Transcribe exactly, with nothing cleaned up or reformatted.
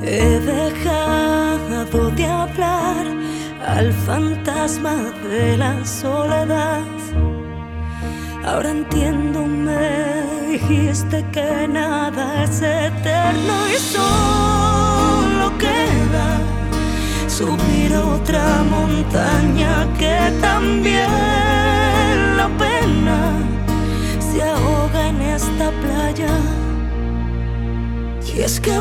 He dejado de hablar al fantasma de la soledad. Ahora entiendo, me dijiste que nada es eterno y solo queda subir otra montaña, que también la pena se ahoga en esta playa. Y es que